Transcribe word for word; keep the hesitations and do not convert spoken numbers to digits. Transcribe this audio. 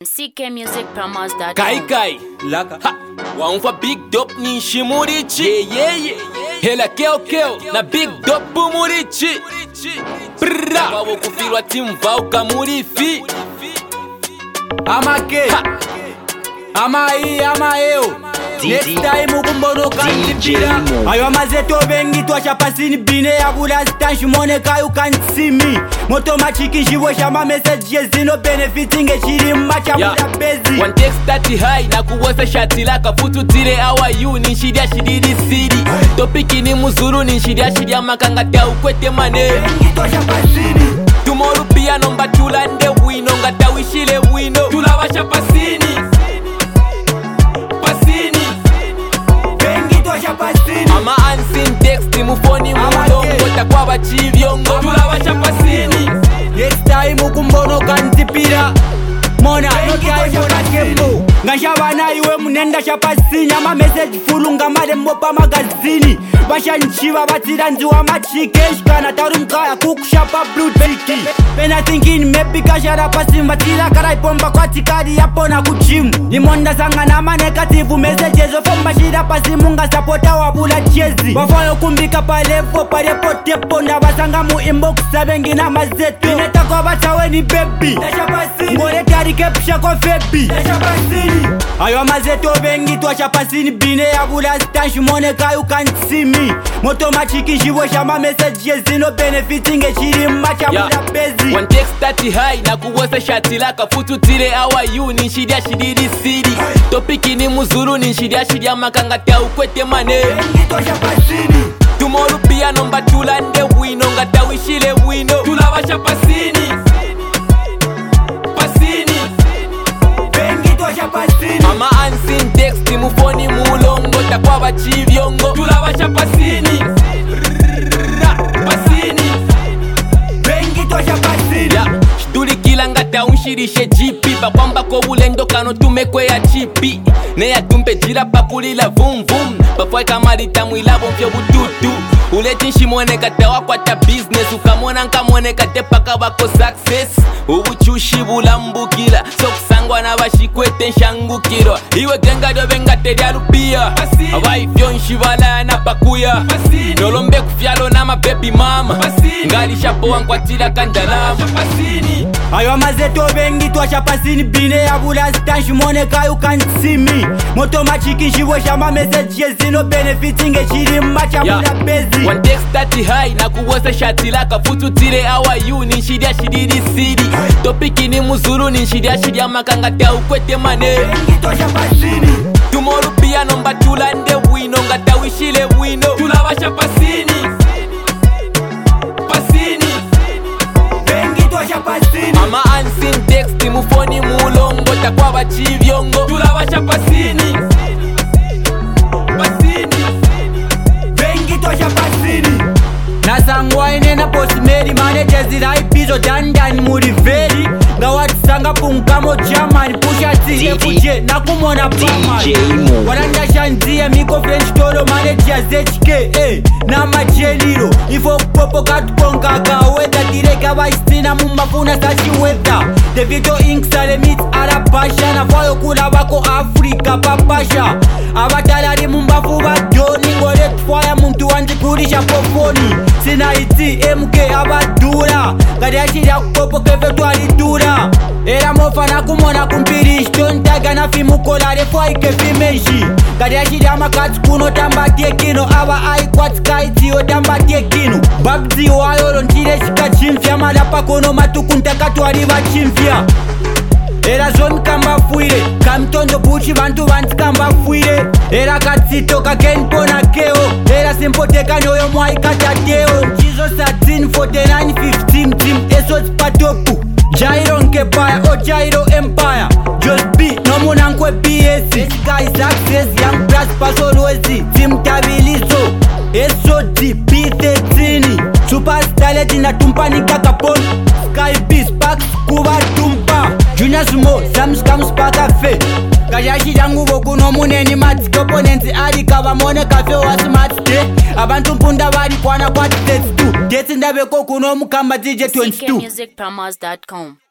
C K Music Promos dot com. Kai Kai Laka ha. Waumva Big Dope nishi murichi. Yeah yeah yeah. Hela keo keo na Big Dope murichi. Brrra wawo kufirwa timu vauka murifi. Ama ke Ama i ama eo Next time ukumbono kanjipira Ayo mazeto bengi tuasha pasini bine ya gula stanshi mone kayu can't see me Moto machiki shivo shama message yezino benefiting e shiri macha muda bezi One text thirty high na kuwasa shati laka futu tire awa yu ni shidia shidiri siri Topiki ni muzuru ni shidia shidia makangata ukwete mane Bengi tuasha pasini Tumoru pia nomba tulande wino ngata wishile wino Tulawasha pasini Ama unseen text mufoni mulongo takwa bachivyongo tulabasha pasini. Next time ukumbono kantipira Mona nokayona kembo Ngashabana iwe munenda shapasini Ama message fulu ngamade mbopa magazini Basha nchiva batira nzuwa machikesh Kana taru mkaya kukushapa blue tiki Pena thinking maybe kashara pasi Matila karai pomba kwa tikari yapo na kuchimu Nimonda sanga nama negative messages Ofomba shida pasi munga sapota wabula chezi Wafoyo kumbika palefo parepo tepo Na basanga mu inbox sabengi na mazeto Ineta kwa batawe ni baby Ngore tari kepsha kwa febi Ayo mazeto bengi tuasha pasini Bine ya gula stanshi mone kayu can't see me Moto machiki shivo shama message yezino benefiting e shiri macha muda bezi One text thirty high na kuwasa shati laka futu tire awa yu ni shidia shidiri siri Topiki ni muzuru ni shidia shidia makangata ukwete mane Bengi tuasha pasini Tumoru pia nomba tulande wino ngata wishile wino Tulawasha pasini Pasini Bengi tuasha pasini Ama unseen text mufoni mulongo takwa bachivyongo Tulawasha pasini Pasini Bengi tuasha pasini yeah. Shtulikila ngata unshirishe jipi Bakwamba ko bulendo kano tumekwe ya chipi Neya tumpe jira pakulila vum vum Bafwa kamarita mwilabo mfyo bututu Uleti nshimone kate wakwata business Ukamona nkamone kate paka wako success Ubuchushi bulambukila So kusangwa na bashikwete nshangukiro Iwe genga dobe ngate diarupia Abaifyo nshibala na pakuya Nolombe kufyalo na mababy mama Ngali shapo wankwatila kanjalama Ayo mazeto bengi tuasha pasini Bine ya gula stanshi mone kayu can't see me Moto machiki shivo shama message yezino benefiting e shiri macha muda bezi One text thirty high na kuwasa shati laka futu tire awa yu ni shidia shidiri siri Topiki ni muzuru ni shidia shidia makangata ukwete mane Bengi tuasha pasini Tumoru pia nomba tulande wino ngata wishile wino Tulawasha pasini Pasini Bengi tuasha pasini Ama unseen text mufoni mulongo takwa bachivyongo Tulawasha pasini Pasini Bengi tuasha pasini Nasangwa inena postmeri managers iraipizo dandani muriveri Ngawatisanga pungamo German pusha zi F J nakumona pamani Warandasha nziya miko French tolo managers H K eh, na majeliro Ifo kupopo katukonga kaweta Direka vaistina mumafuna sashi weta Devito Inc salemit arabasha Na fayo kula wako Afrika papasha Abatalari mumbafu badoni Ngore tufaya muntu wanjikurisha poponi Sina iti M K abadura Gari ashira kupopo kefe tualidura Era mofa na kumona kumpirish Tontaga na fimu kolare fwa ike fimenshi Gari ashira makati kuno tamba tiekino Awa aikwati kaiti o tamba tiekino Babzi o ayolo ntire shika chimfya Malapa kono matukuntaka tuariva chimfya Era zomi kamba fuire Kamtondo buchi vantu vanti kamba fuire Era katsito kakenpo na keo Era simpoteka nyoyo mwai katateo Chizo thirteen forty-nine fifteen team Eso tipatopu Jairo nkepaya o Jairo empire Just B nomuna nkwe B S This guy is access young brass pasolwezi Team tabilizo Eso D B thirteen Superstar na tumpani kakapon Sky B Sparks kuba tumpa Junior Sumo Sams Kams Paka Fe Kajashi jangu boku no muneni mati Components adi kava mone kafe wa smart day Abantu mpunda wadi kwana kwa thirty-two Deti ndabe koku no mukamba D J twenty-two C K Music Promos dot com.